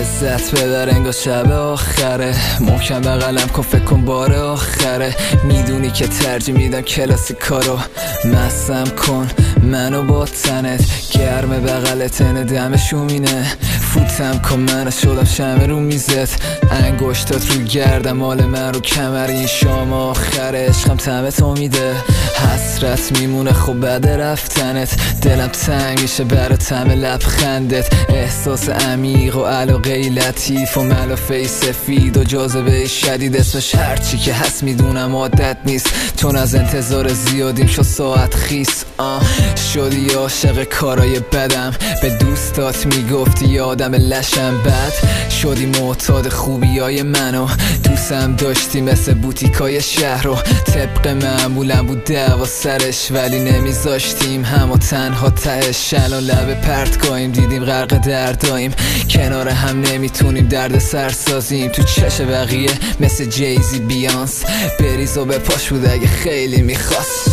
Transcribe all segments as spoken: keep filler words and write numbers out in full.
لذت ببر انگار شب آخره. محکم بغلم کن فکر کن بار آخره. میدونی که ترجیح میدم کلاسیکارو. مستم کن منو با تنت، گرم بغلت نه دم شومینه. فوتم کن منو شدم شمع رو میزت. انگشتات رو گردم مال من رو کمر. این شام آخر عشقم طعم تو میده. حسرت میمونه خب بعد رفتنت. دلم تنگ میشه برای طعم لبخندت. احساس عمیق و علاقه لطیف و ملافه سفید و جاذبه شدید. اسمش هرچی که هست میدونم عادت نیست، چون از انتظار زیادیم شد ساعت خیس. آه شدی عاشق کارای بدم، به دوستات میگفتی یادم لشم. بد شدی معتاد خوبیای منو، دوستم داشتی مثل بوتیکای شهر رو. طبق معمولم بود دعوا سرش، ولی نمیذاشتیم همو تنها تهش. الان لب پرتگاهیم دیدیم غرق درداییم، کنار هم نمیتونیم درد سر سازیم. تو چش بقیه مثل جیزی بیانس، بریز و به پاش بود اگه خیلی میخواست.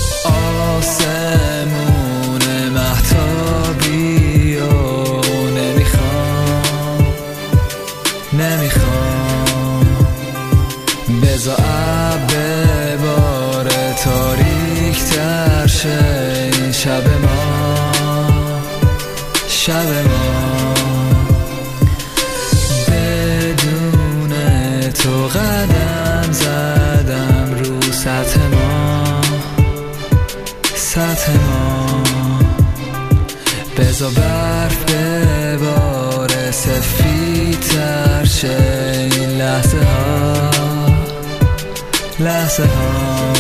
آسمون مهتابی و نمیخوام نمیخوام بزا عب بباره تاریک تر شه این شب ما شب ما. بدون تو قدم زدم رو سطح ما سطح ما. بزا برف بباره سفید تر شه این لحظه ها لحظه ها.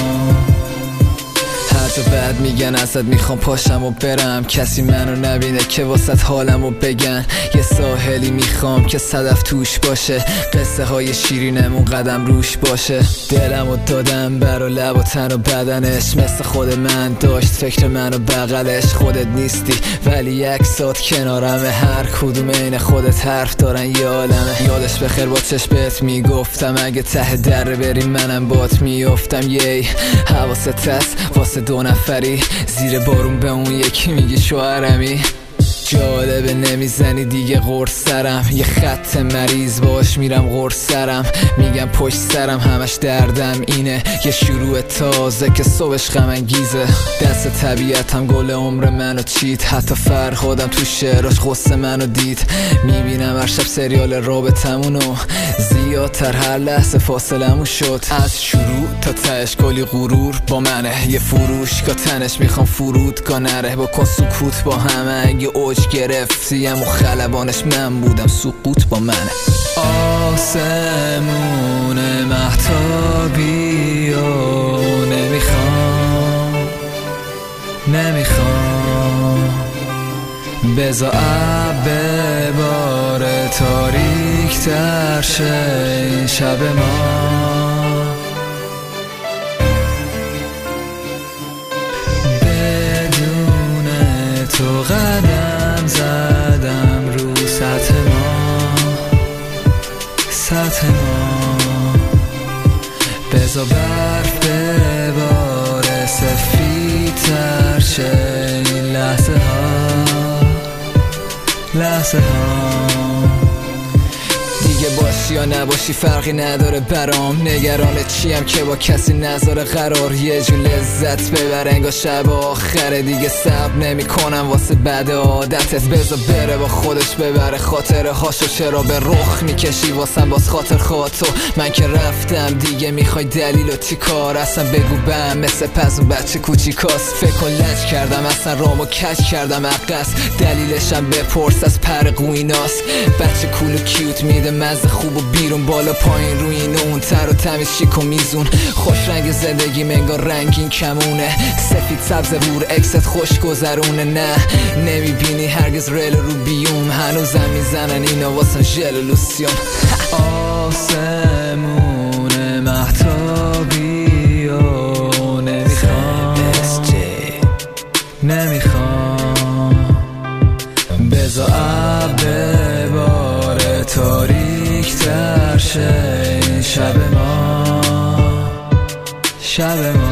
حتی بعد میگن ازت میخوام پاشم و برم، کسی منو نبینه که واسط حالمو بگن. یه ساحلی میخوام که صدف توش باشه، قصه های شیرینمون قدم روش باشه. دلمو دادم برا لب و تن و بدنش، مثل خود من داشت فکر منو بغلش. خودت نیستی ولی عکسات کنارمه، هر کدوم عین خودت حرف دارن یه عالمه. یادش بخیر با چشمت میگفتم اگه ته در بریم منم بات میافتم. یی حواست هست واسه دو نفری زیر بارون به اون یکی میگی شوهرمی. جالبه نمیزنی دیگه قرص سرم، یه خط مریض باش میرم قرص سرم. میگم پشت سرم همش دردم اینه، یه شروع تازه که صبحش غم انگیزه. دست طبیعتم گل عمر منو چید، حتی فرهادم تو شعراش غصه منو دید. میبینم هر شب سریال رابطمونو، زیادتر هر لحظه فاصلمون شد. از شروع تا تهش کلی غرور با منه، یه فروشگاه تنش میخوام فرودگاه نره. بکن سکوت با همه اگه اوج گرفتیم و خلبانش من بودم سقوط با منه. آسمون مهتابی و نمیخوام نمیخوام بزا عب بباره تاریک تر شه این شب ما بدون تو قدم زدم رو سطح ما سطح ما. بزا برف بباره سفید تر شه این لحظه ها لحظه ها. دیگه باشی یا نباشی فرقی نداره برام، نگران چیم که با کسی نذاره قرار. یه جو لذت ببر انگار شب آخره، دیگه صبر نمی کنم واسه بعد عادتت. بذار بره با خودش ببره خاطره هاشو، چرا به رخ میکشی واسم باز خاطر خاطو. من که رفتم دیگه میخوای دلیل و چی کار؟ اصلا بگو بهم مثل پزون بچه کوچیکاست. فکر کن لج کردم اصلا رامو کج کردم عقص، دلیلشم بپرس از پر قویناست. بچه کول و کیوت میده مزه خوب و بیرون بالا پایین روی این اون تر و تمیز شیک و میزون. خوش رنگ زندگی منگار رنگین کمونه، سفید سبز بور اکست خوش گذرونه. نه نمیبینی هرگز ریل رو بیوم، هنوزم میزنن اینا واسه ژل و لوسیون. آسمون مهتابی و نمیخوام نمیخوام بزا عب بباره تاریک تر شه این شب ما شب ما.